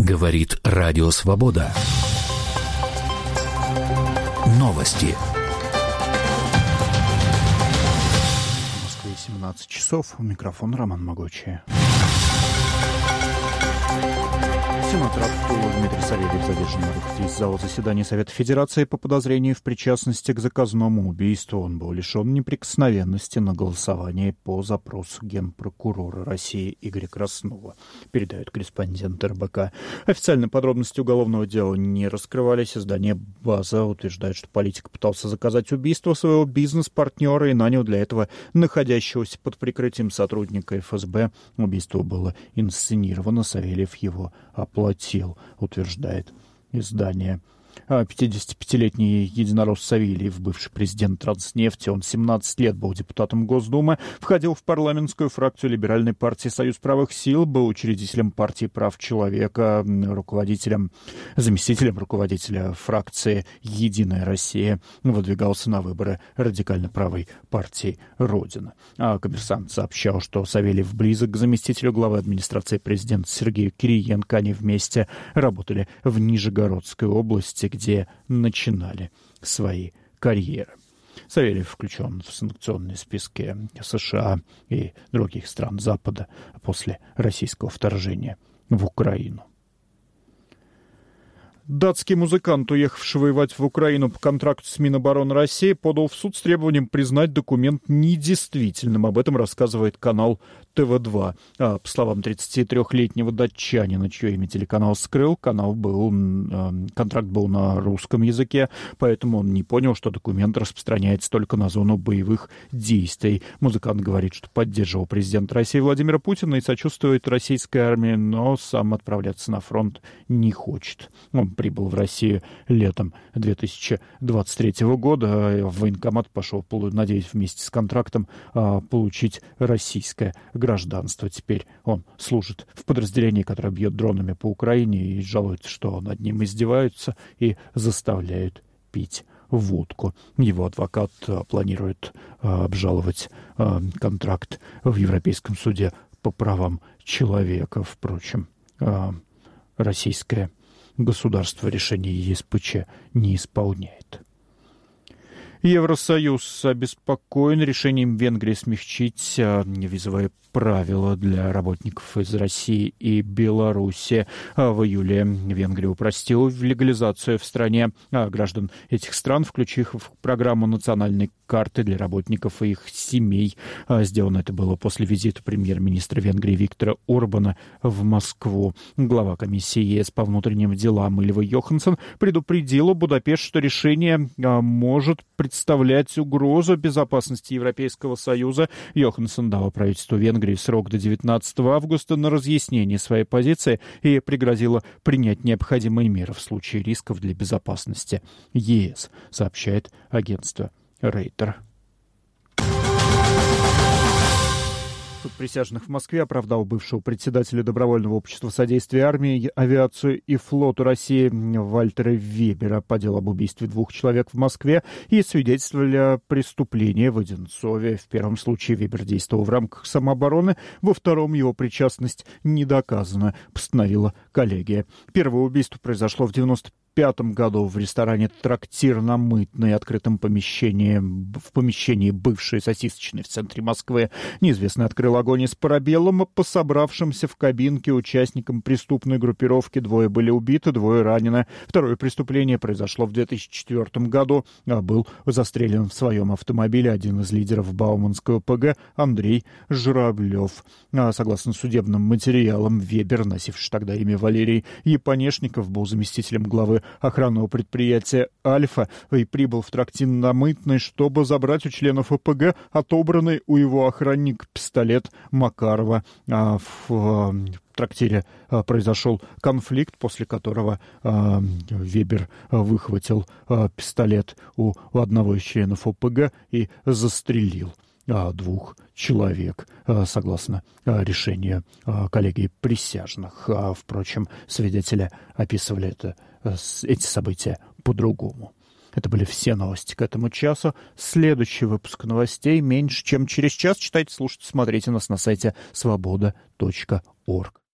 Говорит Радио Свобода. Новости. В Москве 17 часов. У микрофона Роман Могучий. Сенатор от Тула Дмитрий Савельев задержан на выходе из зала заседания Совета Федерации по подозрению в причастности к заказному убийству. Он был лишен неприкосновенности на голосовании по запросу генпрокурора России Игоря Краснова, передает корреспондент РБК. Официальные подробности уголовного дела не раскрывались. Издание «База» утверждает, что политик пытался заказать убийство своего бизнес-партнера и нанял для этого находящегося под прикрытием сотрудника ФСБ. Убийство было инсценировано, Савельев его оплатил, утверждает издание. 55-летний единорос Савельев, бывший президент Транснефти, он 17 лет был депутатом Госдумы, входил в парламентскую фракцию Либеральной партии «Союз правых сил», был учредителем партии прав человека, заместителем руководителя фракции «Единая Россия», выдвигался на выборы радикально правой партии «Родина». «Коммерсант» сообщал, что Савельев близок к заместителю главы администрации президента Сергею Кириенко. Они вместе работали в Нижегородской области, где начинали свои карьеры. Савельев включен в санкционные списки США и других стран Запада после российского вторжения в Украину. Датский музыкант, уехавший воевать в Украину по контракту с Минобороны России, подал в суд с требованием признать документ недействительным. Об этом рассказывает канал ТВ-2. По словам 33-летнего датчанина, чье имя телеканал скрыл, контракт был на русском языке, поэтому он не понял, что документ распространяется только на зону боевых действий. Музыкант говорит, что поддерживал президента России Владимира Путина и сочувствует российской армии, но сам отправляться на фронт не хочет. Он прибыл в Россию летом 2023 года. В военкомат пошел, надеясь вместе с контрактом получить российское гражданство. Теперь он служит в подразделении, которое бьет дронами по Украине, и жалуется, что над ним издеваются и заставляют пить водку. Его адвокат планирует обжаловать контракт в Европейском суде по правам человека. Впрочем, российское государство решение ЕСПЧ не исполняет. Евросоюз обеспокоен решением Венгрии смягчить визовые правила для работников из России и Беларуси. В июле Венгрия упростила легализацию в стране граждан этих стран, включив в программу национальной карты для работников и их семей. Сделано это было после визита премьер-министра Венгрии Виктора Орбана в Москву. Глава комиссии ЕС по внутренним делам Ylva Johansson предупредила Будапешт, что решение может представлять угрозу безопасности Европейского Союза. Йоханссон дала правительству Венгрии срок до 19 августа на разъяснение своей позиции и пригрозила принять необходимые меры в случае рисков для безопасности ЕС, сообщает агентство Рейтер. Суд присяжных в Москве оправдал бывшего председателя Добровольного общества содействия армии, авиацию и флоту России Вальтера Вебера по делу об убийстве 2 человек в Москве и свидетельствовали о преступлении в Одинцове. В первом случае Вебер действовал в рамках самообороны, во втором его причастность не доказана, постановила коллегия. Первое убийство произошло в 1995 году в ресторане «Трактир на Мытной», открытом помещении бывшей сосисочной в центре Москвы. Неизвестный открыл огонь из парабеллума по собравшимся в кабинке участникам преступной группировки. 2 были убиты, 2 ранены. Второе преступление произошло в 2004 году. Был застрелен в своем автомобиле один из лидеров Бауманского ПГ Андрей Журавлев. Согласно судебным материалам, Вебер, носивший тогда имя Валерий Японешников, был заместителем главы охранного предприятия «Альфа» и прибыл в трактир на Мытной, чтобы забрать у членов ОПГ отобранный у его охранника пистолет Макарова. В трактире произошел конфликт, после которого Вебер выхватил пистолет у одного из членов ОПГ и застрелил 2 человек, согласно решению коллегии присяжных. Впрочем, свидетели описывали эти события по-другому. Это были все новости к этому часу. Следующий выпуск новостей меньше чем через час. Читайте, слушайте, смотрите нас на сайте svoboda.org.